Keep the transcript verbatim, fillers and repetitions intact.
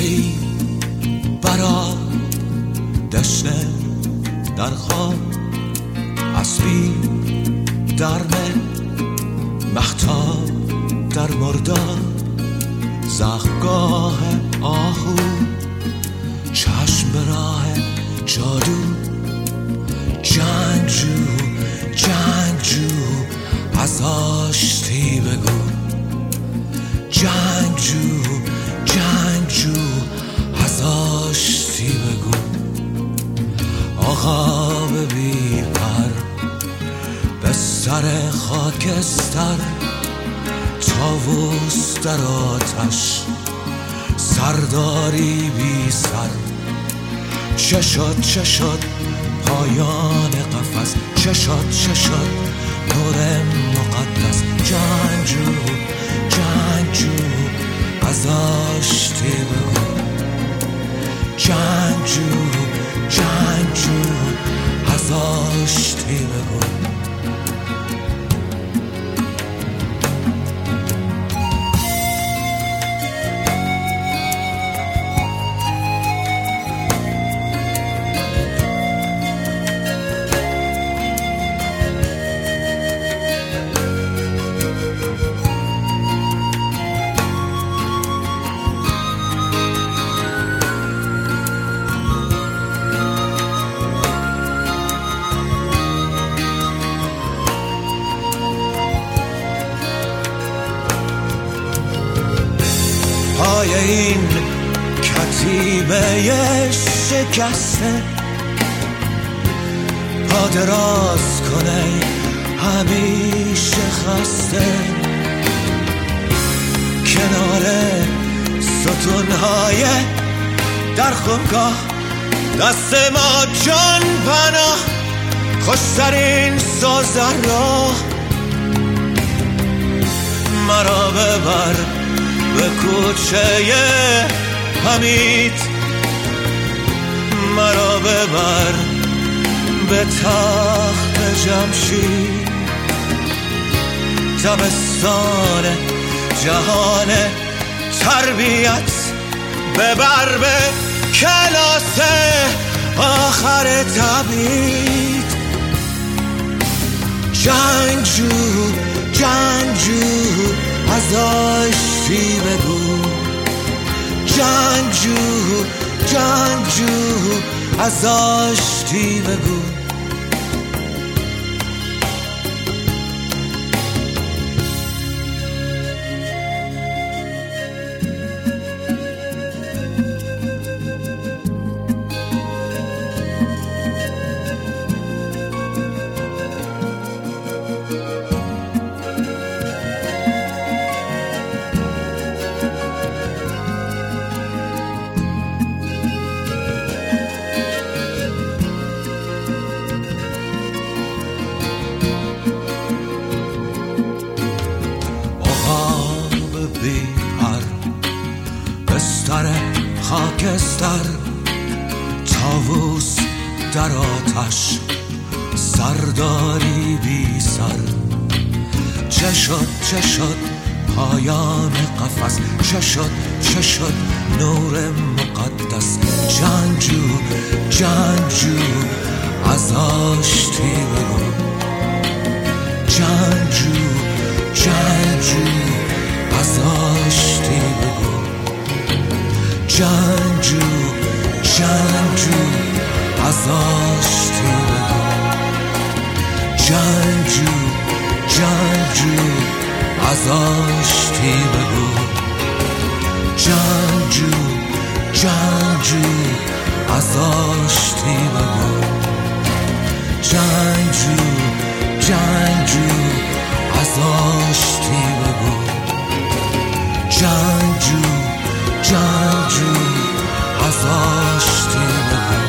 ای برا دشنه در خواب، اسبی در مختار در مردار، زخمگاه آهو، چشم به راه جادو، جنگجو جنگجو از آشتی بگو، جنگجو جنگجو از آشتی بگو. آقا بی پر به سر خاکستر، طاووس در آتش سرداری بی سر. چه شد چه شد پایان قفس، چه شد چه شد نور مقدس، جنگجو جنگجو از آشتی بگو، جنگجو جنگجو از آشتی بگو. پای این کتیبه شکسته، پا دراز کنه همیشه خسته، کنار ستونهای در خونگاه دست ما جان پناه، خوشترین سازر راه مرا ببر به کوچه حمید، مرا ببر به تخت جمشید، دبستان جهان تربیت ببر به کلاس آخر تبعید. جنگجو جنگجو از آشتی بگو، جنگجو جنگجو از آشتی بگو. بستر خاکستر، طاووس در آتش سرداری بی سر. چه شد چه شد پایان قفس، چه شد چه شد نور مقدس، جنگجو جنگجو از آشتی بگو، جنگجو جنگجو از آشتی بگو، جنگجو جنگجو از آشتی بگو، جنگجو جنگجو از آشتی بگو، جنگجو جنگجو از آشتی بگو، جنگجو جنگجو از آشتی بگو، جنگجو جنگجو از آشتی بگو.